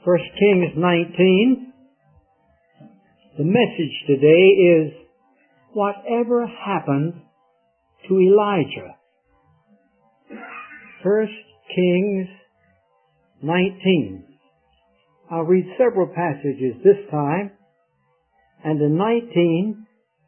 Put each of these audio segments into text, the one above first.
1 Kings 19. The message today is, whatever happened to Elijah? 1 Kings 19. I'll read several passages this time. And in 19,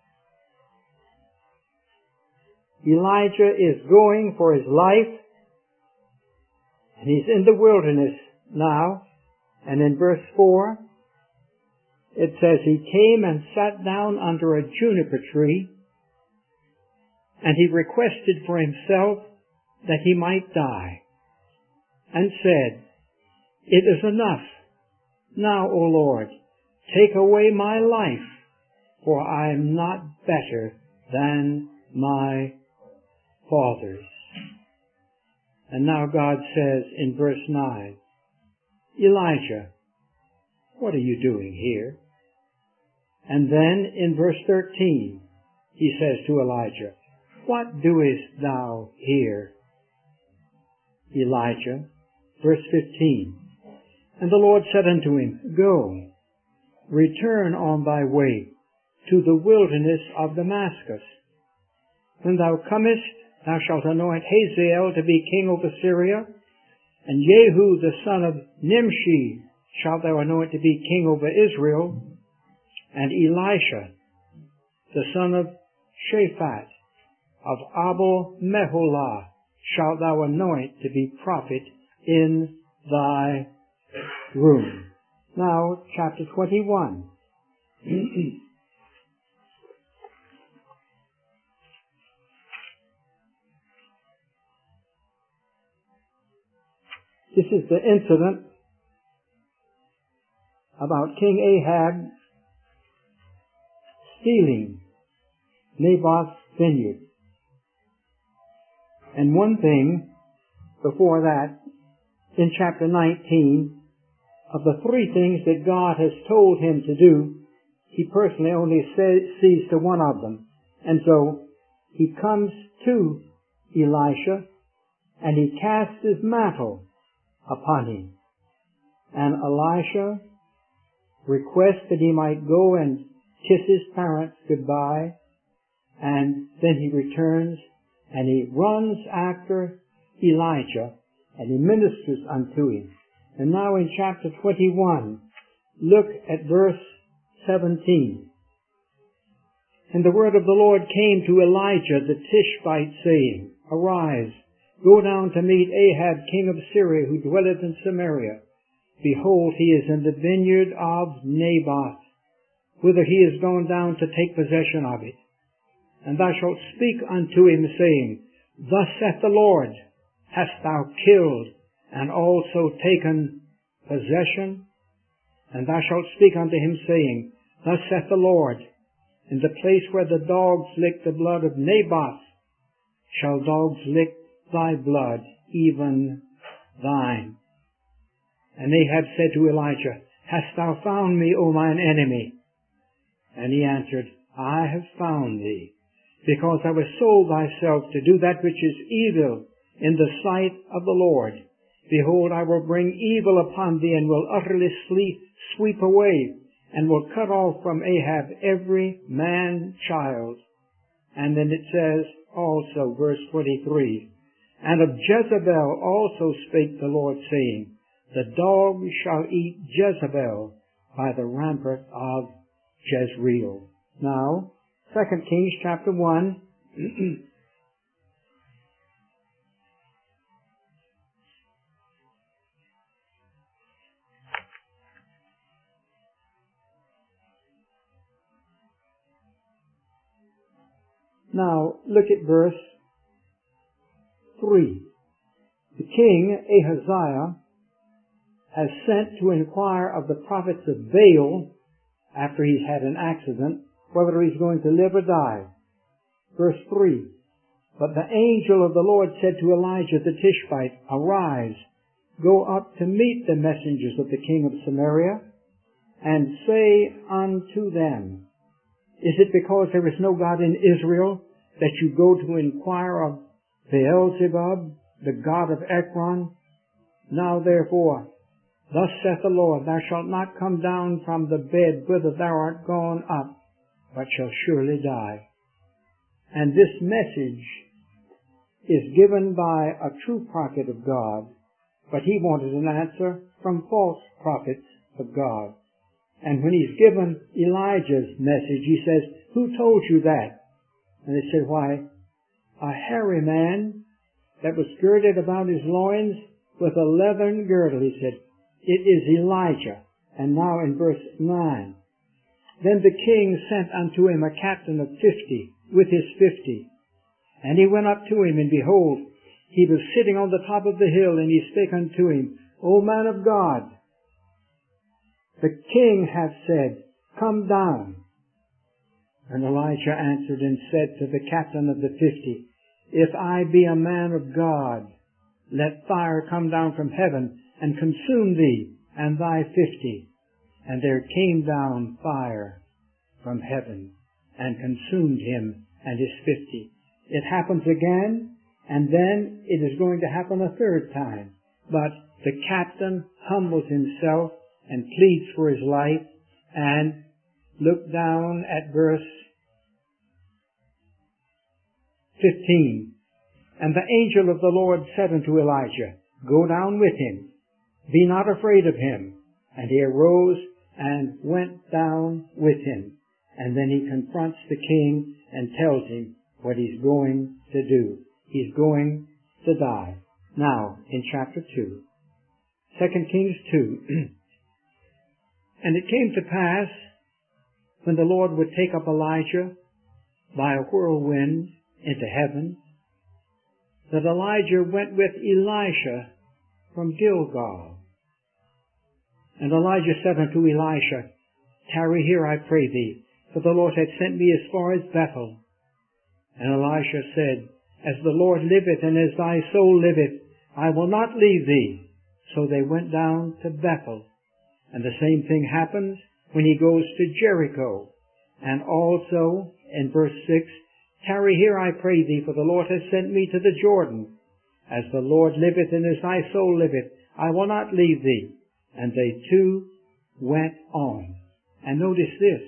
Elijah is going for his life, and he's in the wilderness now. And in verse 4, it says, he came and sat down under a juniper tree, and he requested for himself that he might die, and said, it is enough. Now, O Lord, take away my life, for I am not better than my fathers. And now God says in verse 9, Elijah, what are you doing here? And then in verse 13, he says to Elijah, what doest thou here, Elijah? Verse 15, and the Lord said unto him, go, return on thy way to the wilderness of Damascus. When thou comest, thou shalt anoint Hazael to be king over Syria, and Jehu the son of Nimshi shalt thou anoint to be king over Israel, and Elisha the son of Shaphat of Abel Meholah shalt thou anoint to be prophet in thy room. Now, chapter 21. This is the incident about King Ahab stealing Naboth's vineyard. And one thing before that, in chapter 19, of the three things that God has told him to do, he personally only sees to one of them. And so he comes to Elisha and he casts his mantle upon him. And Elisha requests that he might go and kiss his parents goodbye, and then he returns and he runs after Elijah and he ministers unto him. And now in chapter 21, look at verse 17. And the word of the Lord came to Elijah the Tishbite, saying, arise, go down to meet Ahab king of Syria, who dwelleth in Samaria. Behold, he is in the vineyard of Naboth, whither he is gone down to take possession of it. And thou shalt speak unto him, saying, thus saith the Lord, hast thou killed and also taken possession? And thou shalt speak unto him, saying, thus saith the Lord, in the place where the dogs lick the blood of Naboth, shall dogs lick thy blood, even thine. And Ahab said to Elijah, hast thou found me, O mine enemy? And he answered, I have found thee, because thou hast sold thyself to do that which is evil in the sight of the Lord. Behold, I will bring evil upon thee, and will utterly sweep away, and will cut off from Ahab every man-child. And then it says also, verse 23, and of Jezebel also spake the Lord, saying, the dog shall eat Jezebel by the rampart of Jezreel. Now, 2 Kings chapter 1. Now, look at verse 3. The king, Ahaziah, has sent to inquire of the prophets of Baal, after he's had an accident, whether he's going to live or die. Verse 3. But the angel of the Lord said to Elijah the Tishbite, arise, go up to meet the messengers of the king of Samaria, and say unto them, is it because there is no God in Israel that you go to inquire of Beelzebub, the god of Ekron? Now therefore, Thus saith the Lord, thou shalt not come down from the bed whither thou art gone up, but shall surely die. And this message is given by a true prophet of God, but he wanted an answer from false prophets of God. And when he's given Elijah's message, he says, who told you that? And they said, why, a hairy man that was girded about his loins with a leathern girdle. He said, it is Elijah. And now in verse 9, then the king sent unto him a captain of 50 with his 50. And he went up to him, and behold, he was sitting on the top of the hill, and he spake unto him, O man of God, the king hath said, come down. And Elijah answered and said to the captain of the 50, if I be a man of God, let fire come down from heaven and consume thee and thy 50. And there came down fire from heaven and consumed him and his 50. It happens again, and then it is going to happen a third time. But the captain humbles himself and pleads for his life. And look down at verse 15. And the angel of the Lord said unto Elijah, go down with him, be not afraid of him. And he arose and went down with him. And then he confronts the king and tells him what he's going to do. He's going to die. Now, in chapter 2, 2 Kings 2, and it came to pass, when the Lord would take up Elijah by a whirlwind into heaven, that Elijah went with Elisha from Gilgal. And Elijah said unto Elisha, tarry here, I pray thee, for the Lord hath sent me as far as Bethel. And Elisha said, as the Lord liveth, and as thy soul liveth, I will not leave thee. So they went down to Bethel. And the same thing happens when he goes to Jericho. And also, in verse 6, tarry here, I pray thee, for the Lord hath sent me to the Jordan. As the Lord liveth, and as thy soul liveth, I will not leave thee. And they two went on. And notice this.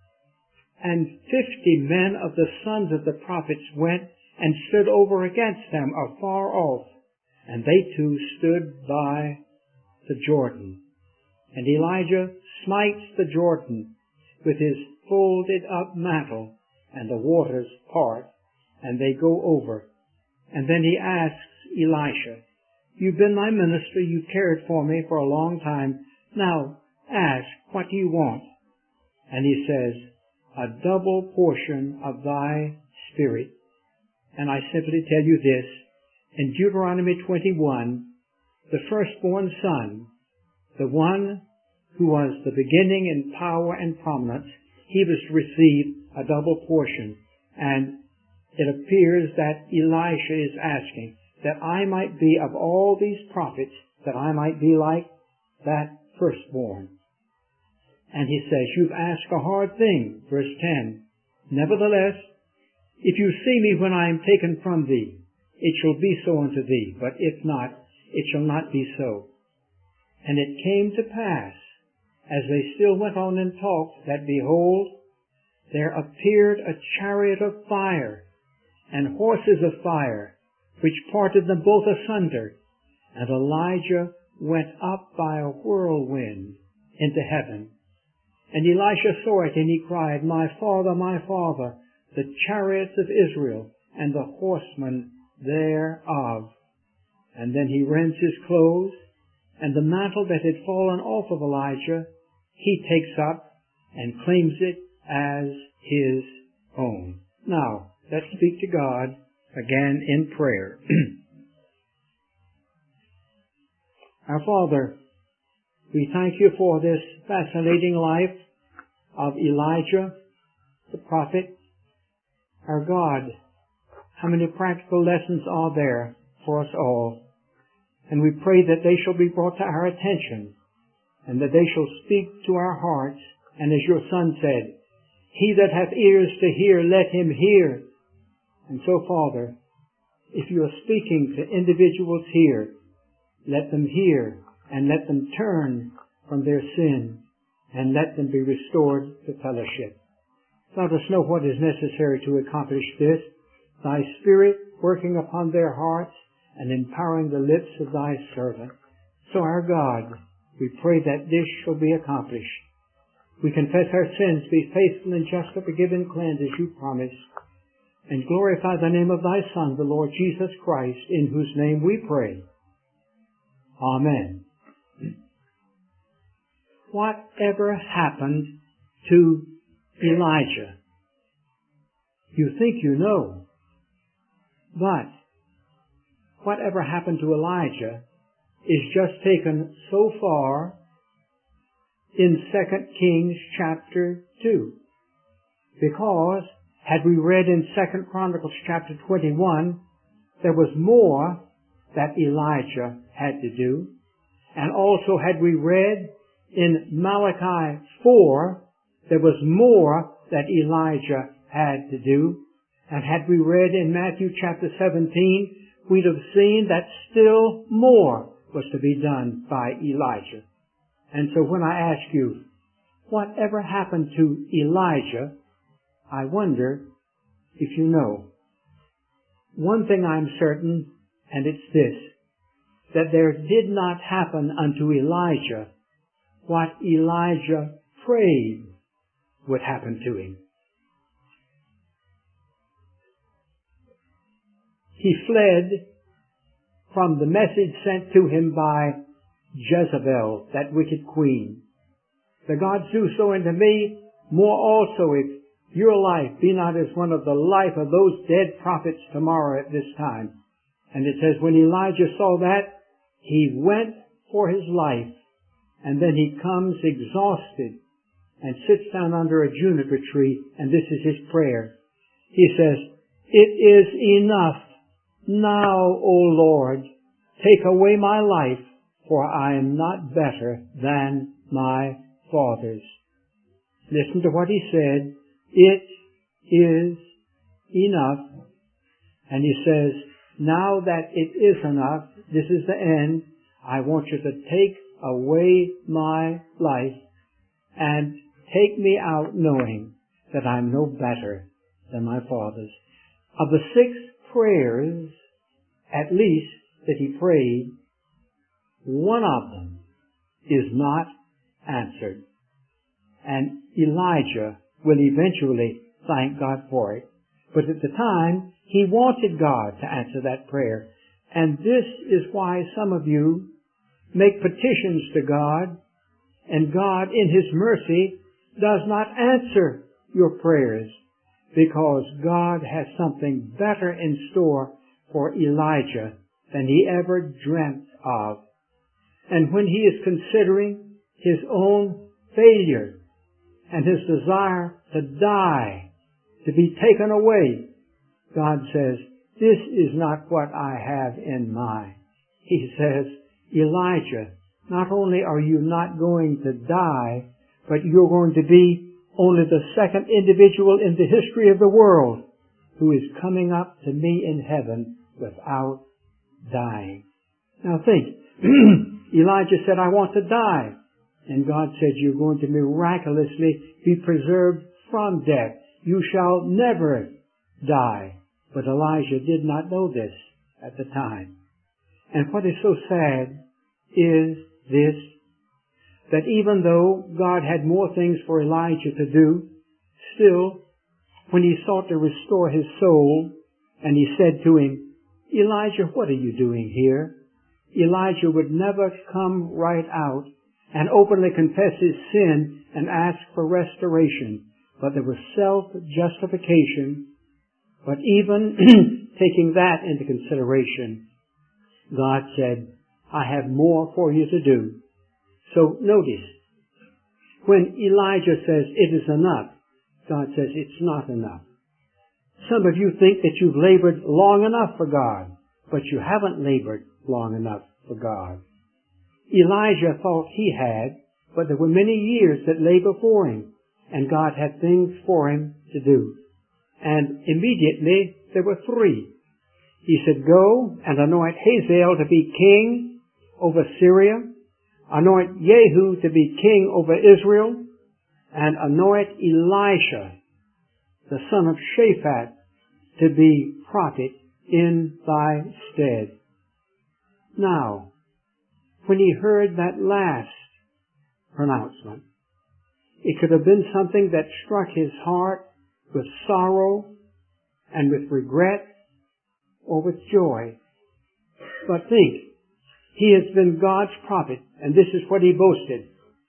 And 50 men of the sons of the prophets went and stood over against them afar off. And they too stood by the Jordan. And Elijah smites the Jordan with his folded up mantle, and the waters part, and they go over. And then he asks Elisha, you've been my minister, you cared for me for a long time. Now ask, what do you want? And he says, a double portion of thy spirit. And I simply tell you this, in Deuteronomy 21, the firstborn son, the one who was the beginning in power and prominence, he was to receive a double portion. And it appears that Elisha is asking that I might be of all these prophets, that I might be like that firstborn. And he says, you've asked a hard thing. Verse 10, nevertheless, if you see me when I am taken from thee, it shall be so unto thee, but if not, it shall not be so. And it came to pass, as they still went on and talked, that behold, there appeared a chariot of fire, and horses of fire, which parted them both asunder. And Elijah went up by a whirlwind into heaven. And Elisha saw it, and he cried, my father, the chariots of Israel, and the horsemen thereof. And then he rends his clothes, and the mantle that had fallen off of Elijah, he takes up and claims it as his own. Now, let's speak to God again in prayer. Our Father, we thank you for this fascinating life of Elijah, the prophet. Our God, how many practical lessons are there for us all? And we pray that they shall be brought to our attention, and that they shall speak to our hearts. And as your Son said, he that hath ears to hear, let him hear. And so, Father, if you are speaking to individuals here, let them hear and let them turn from their sin, and let them be restored to fellowship. Let us know what is necessary to accomplish this. Thy Spirit working upon their hearts and empowering the lips of thy servant. So our God, we pray that this shall be accomplished. We confess our sins, be faithful and just to forgive and cleanse as you promised, and glorify the name of thy Son, the Lord Jesus Christ, in whose name we pray. Amen. Whatever happened to Elijah? You think you know, but whatever happened to Elijah is just taken so far in 2 Kings chapter 2. Because had we read in 2 Chronicles chapter 21, there was more that Elijah had to do. And also had we read in Malachi 4, there was more that Elijah had to do. And had we read in Matthew chapter 17, we'd have seen that still more was to be done by Elijah. And so when I ask you, whatever happened to Elijah, I wonder if you know. One thing I'm certain, and it's this, that there did not happen unto Elijah what Elijah prayed would happen to him. He fled from the message sent to him by Jezebel, that wicked queen. The gods do so unto me, more also if your life be not as one of the life of those dead prophets tomorrow at this time. And it says, when Elijah saw that, he went for his life, and then he comes exhausted and sits down under a juniper tree, and this is his prayer. He says, it is enough now, O Lord, take away my life, for I am not better than my fathers. Listen to what he said. It is enough. And he says, now that it is enough, this is the end, I want you to take away my life and take me out knowing that I'm no better than my fathers. Of the 6 prayers, at least, that he prayed, one of them is not answered. And Elijah will eventually thank God for it. But at the time, he wanted God to answer that prayer. And this is why some of you make petitions to God, and God, in His mercy, does not answer your prayers, because God has something better in store for Elijah than he ever dreamt of. And when he is considering his own failure and his desire to die, to be taken away, God says, this is not what I have in mind. He says, Elijah, not only are you not going to die, but you're going to be only the second individual in the history of the world who is coming up to me in heaven without dying. Now think, Elijah said, I want to die. And God said, you're going to miraculously be preserved from death. You shall never die. But Elijah did not know this at the time. And what is so sad is this, that even though God had more things for Elijah to do, still, when he sought to restore his soul, and he said to him, Elijah, what are you doing here? Elijah would never come right out and openly confess his sin and ask for restoration. But there was self-justification. But even taking that into consideration, God said, I have more for you to do. So notice, when Elijah says it is enough, God says it's not enough. Some of you think that you've labored long enough for God, but you haven't labored long enough for God. Elijah thought he had, but there were many years that lay before him, and God had things for him to do. And immediately there were 3. He said, go and anoint Hazael to be king over Syria, anoint Jehu to be king over Israel, and anoint Elisha, the son of Shaphat, to be prophet in thy stead. Now, when he heard that last pronouncement, it could have been something that struck his heart with sorrow and with regret or with joy. But think, he has been God's prophet, and this is what he boasted.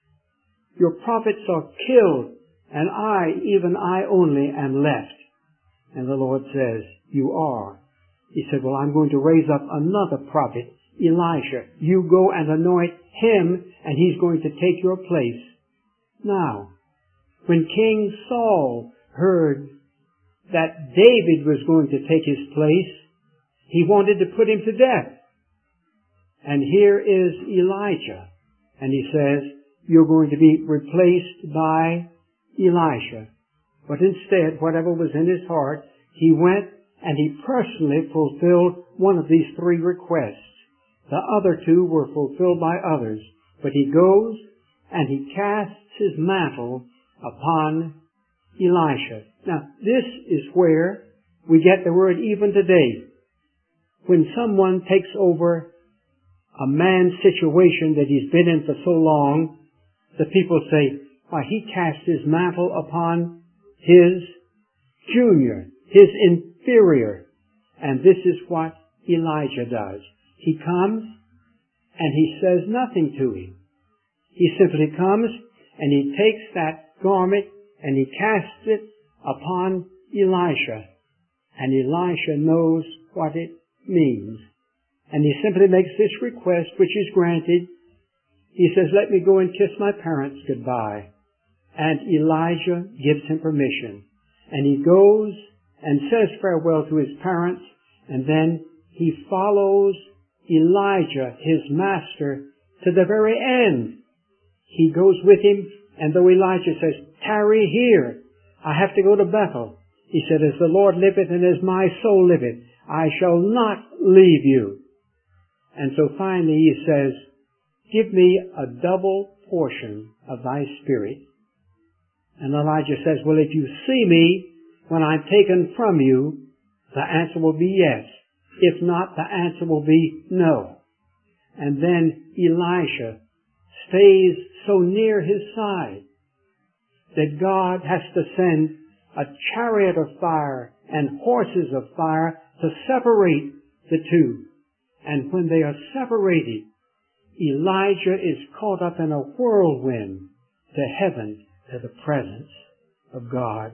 Your prophets are killed, and I, even I only, am left. And the Lord says, you are. He said, well, I'm going to raise up another prophet, Elisha. You go and anoint him, and he's going to take your place. Now, when King Saul heard that David was going to take his place, he wanted to put him to death. And here is Elijah. And he says, you're going to be replaced by Elisha. But instead, whatever was in his heart, he went and he personally fulfilled one of these three requests. The other two were fulfilled by others. But he goes and he casts his mantle upon Elisha. Now, this is where we get the word even today. When someone takes over a man's situation that he's been in for so long, the people say, why, he cast his mantle upon his junior, his inferior. And this is what Elijah does. He comes and he says nothing to him. He simply comes and he takes that garment and he casts it upon Elisha. And Elisha knows what it means. And he simply makes this request, which is granted. He says, let me go and kiss my parents goodbye. And Elijah gives him permission. And he goes and says farewell to his parents, and then he follows Elijah, his master, to the very end. He goes with him, and though Elijah says, tarry here, I have to go to Bethel. He said, as the Lord liveth and as my soul liveth, I shall not leave you. And so finally he says, give me a double portion of thy spirit. And Elijah says, well, if you see me when I'm taken from you, the answer will be yes. If not, the answer will be no. And then Elisha stays so near his side that God has to send a chariot of fire and horses of fire to separate the two. And when they are separated, Elijah is caught up in a whirlwind to heaven, to the presence of God.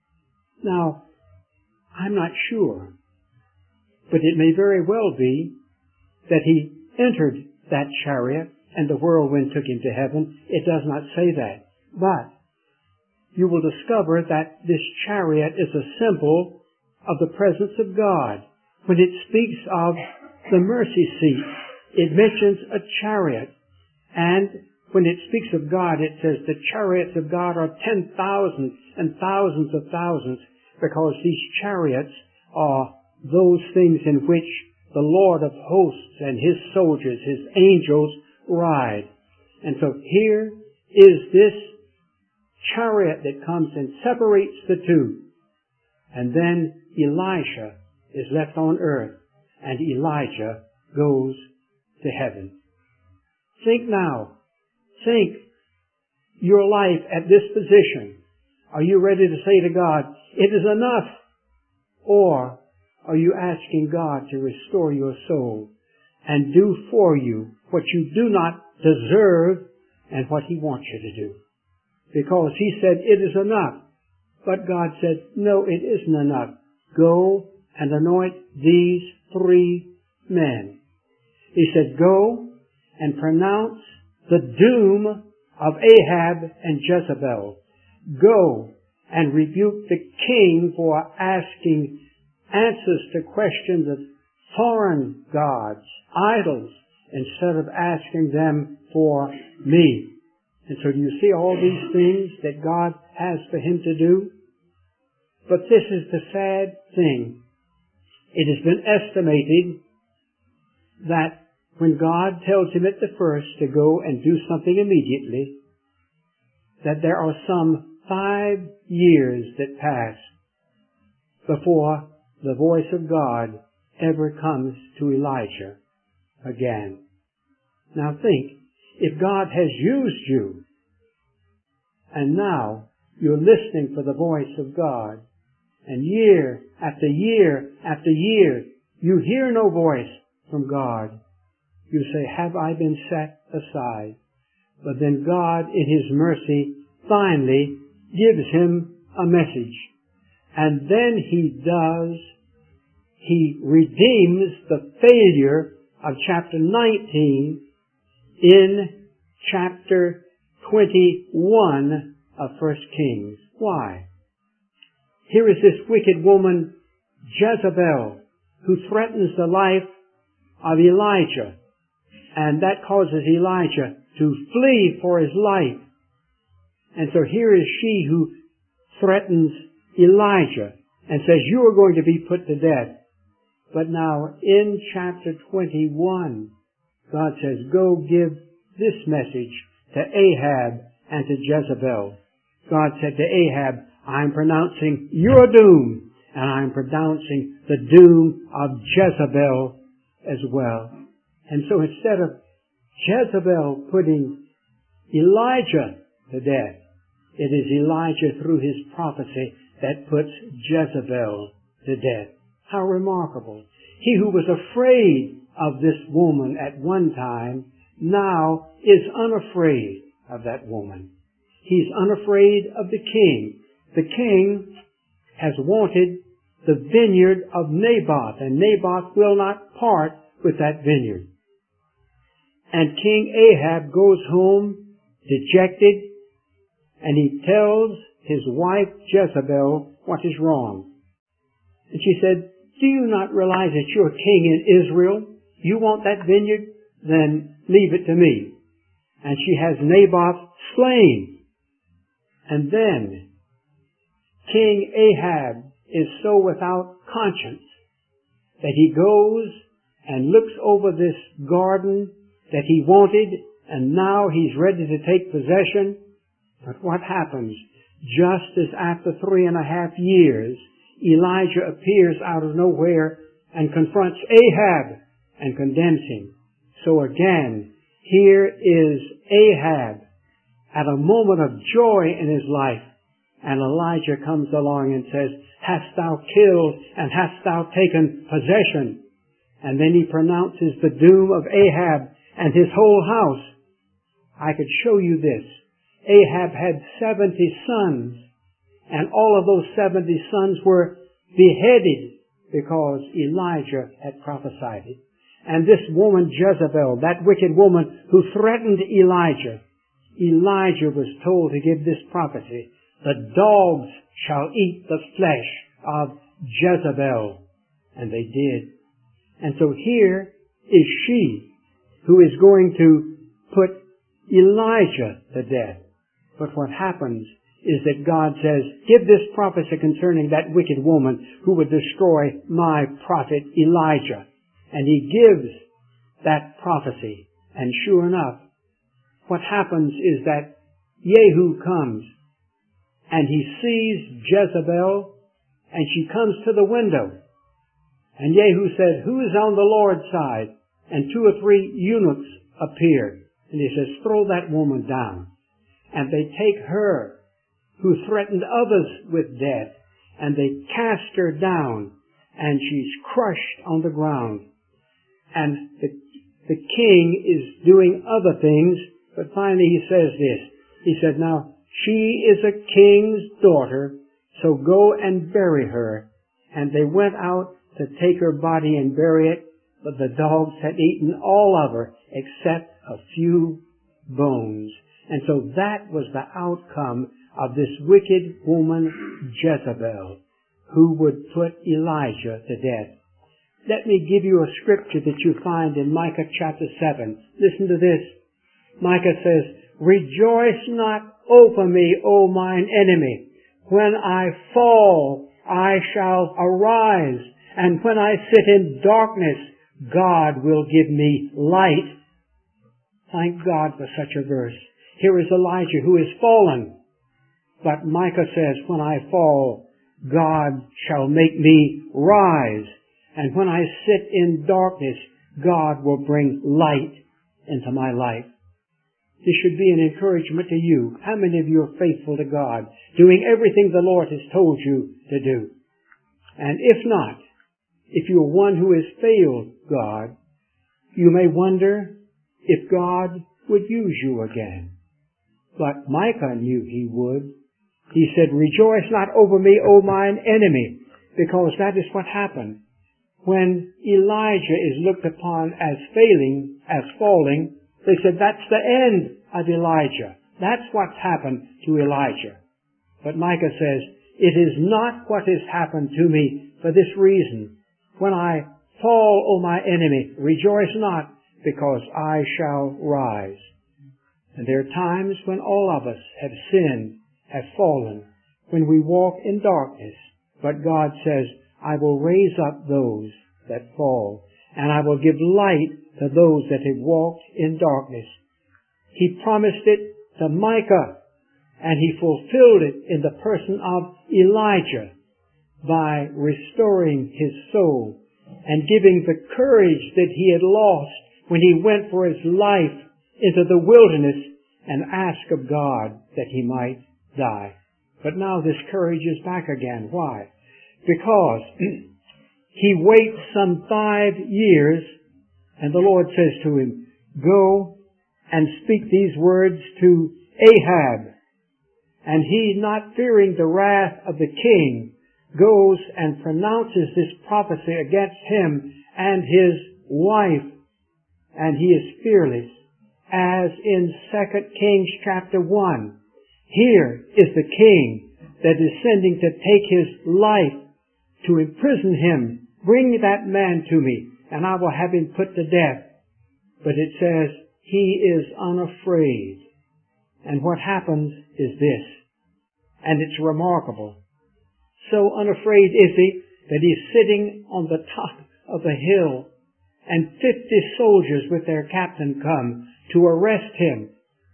Now, I'm not sure, but it may very well be that he entered that chariot and the whirlwind took him to heaven. It does not say that. But you will discover that this chariot is a symbol of the presence of God. When it speaks of the mercy seat, it mentions a chariot. And when it speaks of God, it says the chariots of God are 10,000 and thousands of thousands, because these chariots are those things in which the Lord of hosts and his soldiers, his angels, ride. And so here is this chariot that comes and separates the two. And then Elisha is left on earth, and Elijah goes to heaven. Think now. Think your life at this position. Are you ready to say to God, it is enough? Or are you asking God to restore your soul and do for you what you do not deserve and what he wants you to do? Because he said, it is enough. But God said, no, it isn't enough. Go and anoint these 3 men. He said, go and pronounce the doom of Ahab and Jezebel. Go and rebuke the king for asking answers to questions of foreign gods, idols, instead of asking them for me. And so do you see all these things that God has for him to do? But this is the sad thing. It has been estimated that when God tells him at the first to go and do something immediately, that there are some 5 years that pass before the voice of God ever comes to Elijah again. Now think, if God has used you, and now you're listening for the voice of God, and year after year after year, you hear no voice from God, you say, have I been set aside? But then God, in His mercy, finally gives him a message. And then He redeems the failure of chapter 19 in chapter 21 of 1 Kings. Why? Here is this wicked woman, Jezebel, who threatens the life of Elijah. And that causes Elijah to flee for his life. And so here is she who threatens Elijah and says, you are going to be put to death. But now in chapter 21, God says, go give this message to Ahab and to Jezebel. God said to Ahab, I'm pronouncing your doom, and I'm pronouncing the doom of Jezebel as well. And so instead of Jezebel putting Elijah to death, it is Elijah through his prophecy that puts Jezebel to death. How remarkable. He who was afraid of this woman at one time now is unafraid of that woman. He's unafraid of the king. The king has wanted the vineyard of Naboth, and Naboth will not part with that vineyard. And King Ahab goes home dejected, and he tells his wife Jezebel what is wrong. And she said, do you not realize that you're king in Israel? You want that vineyard? Then leave it to me. And she has Naboth slain. And then King Ahab is so without conscience that he goes and looks over this garden that he wanted, and now he's ready to take possession. But what happens? Just as after 3.5 years, Elijah appears out of nowhere and confronts Ahab and condemns him. So again, here is Ahab at a moment of joy in his life, and Elijah comes along and says, hast thou killed and hast thou taken possession? And then he pronounces the doom of Ahab and his whole house. I could show you this. Ahab had 70 sons, and all of those 70 sons were beheaded because Elijah had prophesied it. And this woman Jezebel, that wicked woman who threatened Elijah was told to give this prophecy, the dogs shall eat the flesh of Jezebel. And they did. And so here is she who is going to put Elijah to death. But what happens is that God says, give this prophecy concerning that wicked woman who would destroy my prophet Elijah. And he gives that prophecy. And sure enough, what happens is that Jehu comes and he sees Jezebel, and she comes to the window. And Jehu said, who is on the Lord's side? And 2 or 3 eunuchs appeared. And he says, throw that woman down. And they take her, who threatened others with death, and they cast her down, and she's crushed on the ground. And the king is doing other things, but finally he says this. He said, now, she is a king's daughter, so go and bury her. And they went out to take her body and bury it, but the dogs had eaten all of her except a few bones. And so that was the outcome of this wicked woman Jezebel, who would put Elijah to death. Let me give you a scripture that you find in Micah chapter 7. Listen to this. Micah says, rejoice not over me, O mine enemy. When I fall, I shall arise. And when I sit in darkness, God will give me light. Thank God for such a verse. Here is Elijah who is fallen. But Micah says, when I fall, God shall make me rise. And when I sit in darkness, God will bring light into my life. This should be an encouragement to you. How many of you are faithful to God, doing everything the Lord has told you to do? And if not, if you are one who has failed God, you may wonder if God would use you again. But Micah knew He would. He said, rejoice not over me, O mine enemy, because that is what happened. When Elijah is looked upon as failing, as falling, they said, that's the end of Elijah. That's what's happened to Elijah. But Micah says, it is not what has happened to me for this reason. When I fall, O my enemy, rejoice not, because I shall rise. And there are times when all of us have sinned, have fallen, when we walk in darkness. But God says, I will raise up those that fall, and I will give light to those that have walked in darkness. He promised it to Micah, and He fulfilled it in the person of Elijah by restoring his soul and giving the courage that he had lost when he went for his life into the wilderness and asked of God that he might die. But now this courage is back again. Why? Because he waits some 5 years, and the Lord says to him, go and speak these words to Ahab. And he, not fearing the wrath of the king, goes and pronounces this prophecy against him and his wife. And he is fearless, as in 2 Kings chapter 1. Here is the king that is sending to take his life, to imprison him. Bring that man to me, and I will have him put to death. But it says, he is unafraid. And what happens is this, and it's remarkable. So unafraid is he that he's sitting on the top of a hill, and 50 soldiers with their captain come to arrest him.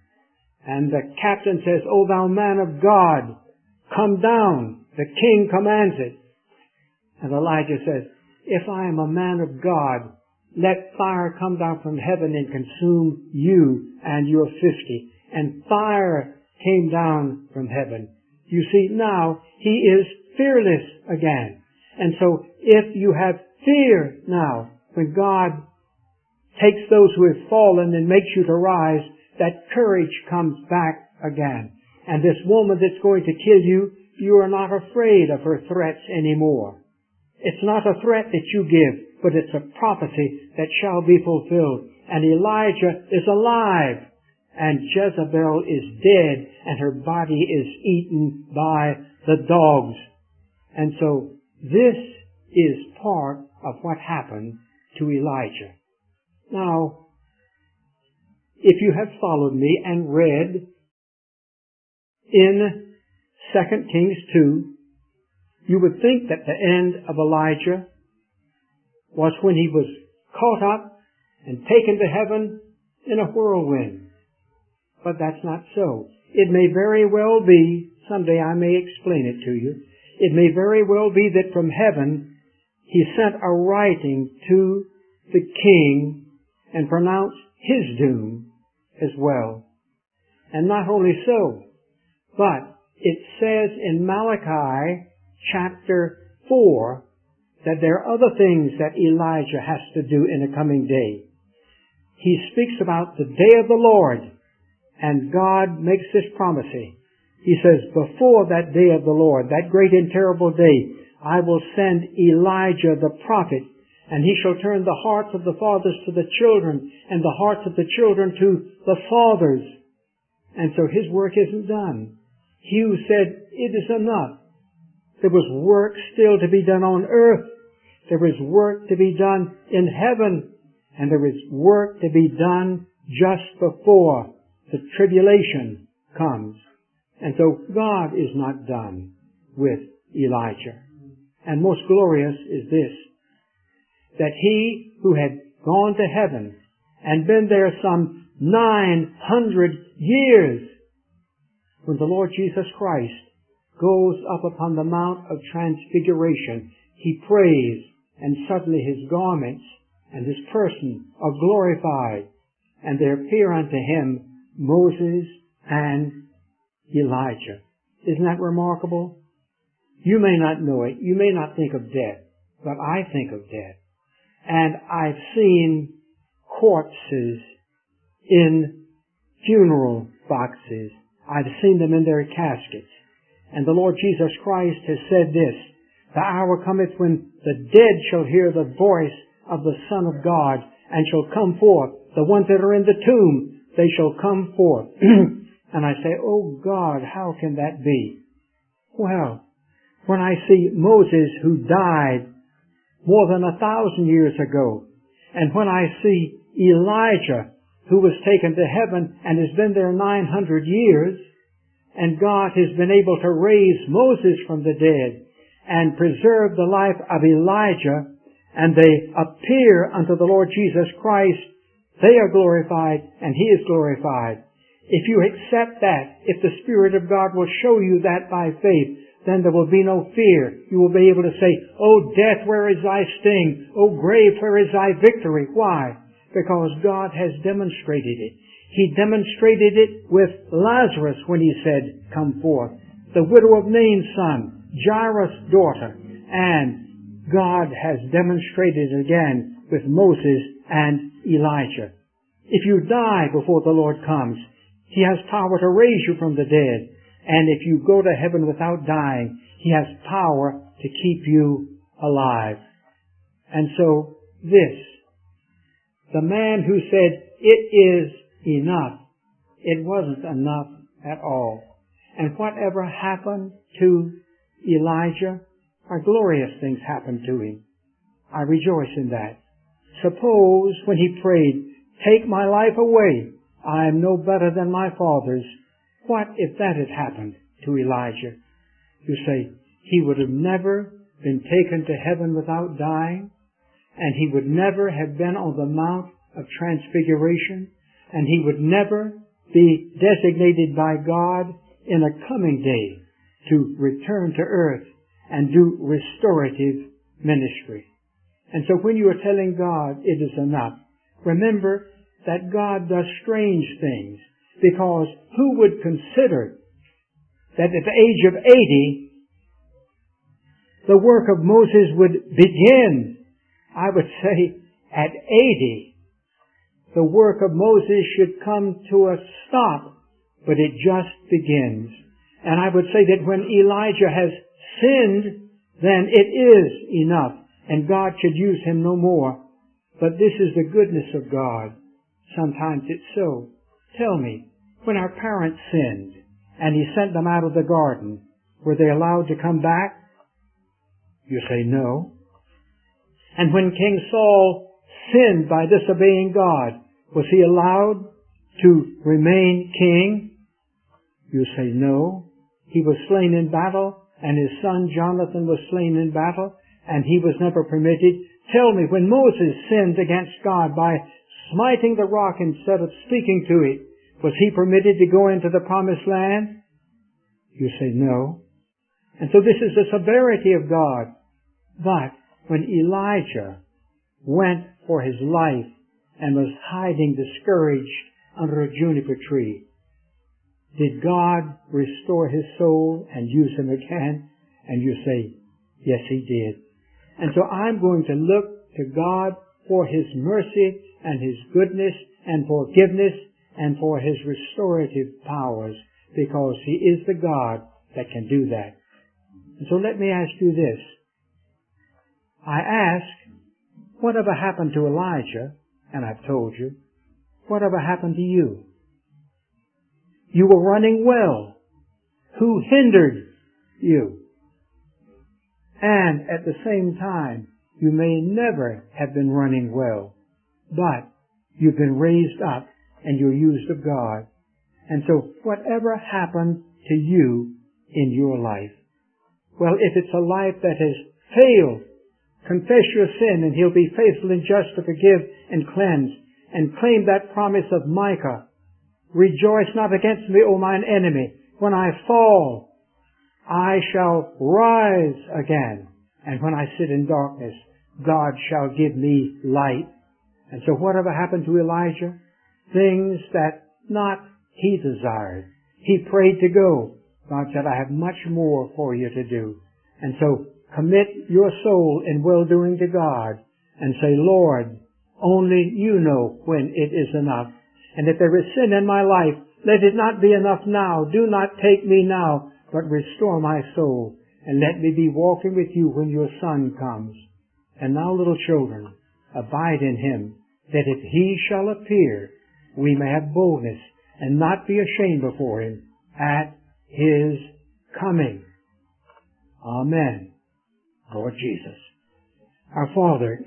And the captain says, O thou man of God, come down. The king commands it. And Elijah says, if I am a man of God, let fire come down from heaven and consume you and your 50. And fire came down from heaven. You see, now he is fearless again. And so if you have fear now, when God takes those who have fallen and makes you to rise, that courage comes back again. And this woman that's going to kill you, you are not afraid of her threats anymore. It's not a threat that you give, but it's a prophecy that shall be fulfilled. And Elijah is alive, and Jezebel is dead, and her body is eaten by the dogs. And so this is part of what happened to Elijah. Now, if you have followed me and read in 2 Kings 2, you would think that the end of Elijah was when he was caught up and taken to heaven in a whirlwind. But that's not so. It may very well be, someday I may explain it to you, it may very well be that from heaven he sent a writing to the king and pronounced his doom as well. And not only so, but it says in Malachi chapter 4 that there are other things that Elijah has to do in the coming day. He speaks about the day of the Lord, and God makes this promise. He says, before that day of the Lord, that great and terrible day, I will send Elijah the prophet, and he shall turn the hearts of the fathers to the children, and the hearts of the children to the fathers. And so his work isn't done. He who said, it is enough. There was work still to be done on earth. There was work to be done in heaven. And there is work to be done just before the tribulation comes. And so God is not done with Elijah. And most glorious is this, that he who had gone to heaven and been there some 900 years, when the Lord Jesus Christ goes up upon the Mount of Transfiguration, he prays, and suddenly his garments and his person are glorified, and there appear unto him Moses and Elijah. Isn't that remarkable? You may not know it. You may not think of death, but I think of death. And I've seen corpses in funeral boxes. I've seen them in their caskets. And the Lord Jesus Christ has said this, the hour cometh when the dead shall hear the voice of the Son of God and shall come forth. The ones that are in the tomb, they shall come forth. And I say, oh God, how can that be? Well, when I see Moses who died more than 1,000 years ago, and when I see Elijah who was taken to heaven and has been there 900 years, and God has been able to raise Moses from the dead and preserve the life of Elijah, and they appear unto the Lord Jesus Christ, they are glorified and he is glorified. If you accept that, if the Spirit of God will show you that by faith, then there will be no fear. You will be able to say, oh death, where is thy sting? Oh grave, where is thy victory? Why? Because God has demonstrated it. He demonstrated it with Lazarus when he said, come forth. The widow of Nain's son, Jairus' daughter. And God has demonstrated it again with Moses and Elijah. If you die before the Lord comes, he has power to raise you from the dead. And if you go to heaven without dying, he has power to keep you alive. And so this, the man who said, it is enough, it wasn't enough at all. And whatever happened to Elijah, are glorious things happened to him. I rejoice in that. Suppose when he prayed, take my life away, I am no better than my fathers. What if that had happened to Elijah? You say, he would have never been taken to heaven without dying, and he would never have been on the Mount of Transfiguration, and he would never be designated by God in a coming day to return to earth and do restorative ministry. And so when you are telling God it is enough, remember that God does strange things, because who would consider that at the age of 80, the work of Moses would begin? I would say at 80, the work of Moses should come to a stop, but it just begins. And I would say that when Elijah has sinned, then it is enough, and God should use him no more. But this is the goodness of God. Sometimes it's so. Tell me, when our parents sinned, and he sent them out of the garden, were they allowed to come back? You say no. And when King Saul sinned by disobeying God, was he allowed to remain king? You say no. He was slain in battle, and his son Jonathan was slain in battle, and he was never permitted. Tell me, when Moses sinned against God by smiting the rock instead of speaking to it, was he permitted to go into the promised land? You say no. And so this is the severity of God. But when Elijah went for his life and was hiding discouraged under a juniper tree, did God restore his soul and use him again? And you say, yes, he did. And so I'm going to look to God for his mercy and his goodness and forgiveness and for his restorative powers, because he is the God that can do that. And so let me ask you this. I ask, whatever happened to Elijah? And I've told you. Whatever happened to you? You were running well. Who hindered you? And at the same time, you may never have been running well, but you've been raised up and you're used of God. And so whatever happened to you in your life? Well, if it's a life that has failed, Confess your sin, and He'll be faithful and just to forgive and cleanse. And claim that promise of Micah. Rejoice not against me, O mine enemy. When I fall, I shall rise again. And when I sit in darkness, God shall give me light. And so whatever happened to Elijah? Things that not he desired. He prayed to go. God said, I have much more for you to do. And so commit your soul in well-doing to God and say, Lord, only you know when it is enough. And if there is sin in my life, let it not be enough now. Do not take me now, but restore my soul. And let me be walking with you when your Son comes. And now, little children, abide in Him, that if He shall appear, we may have boldness and not be ashamed before Him at His coming. Amen. Lord Jesus. Our Father,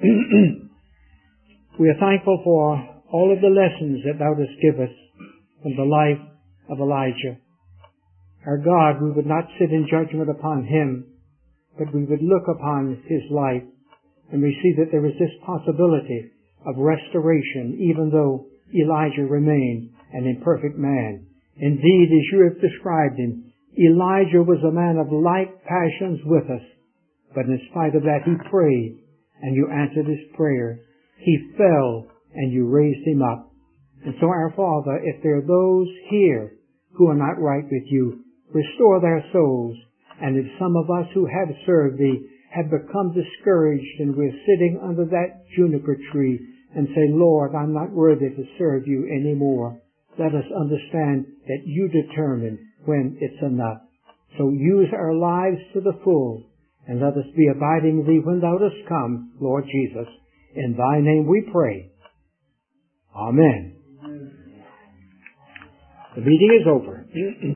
we are thankful for all of the lessons that Thou dost give us from the life of Elijah. Our God, we would not sit in judgment upon him, but we would look upon his life, and we see that there is this possibility of restoration, even though Elijah remained an imperfect man. Indeed, as you have described him, Elijah was a man of like passions with us, but in spite of that he prayed, and you answered his prayer. He fell, and you raised him up. And so, our Father, if there are those here who are not right with you, restore their souls. And if some of us who have served Thee have become discouraged and we're sitting under that juniper tree and say, Lord, I'm not worthy to serve You anymore, let us understand that You determine when it's enough. So use our lives to the full, and let us be abiding Thee when Thou dost come, Lord Jesus. In Thy name we pray. Amen. The meeting is over.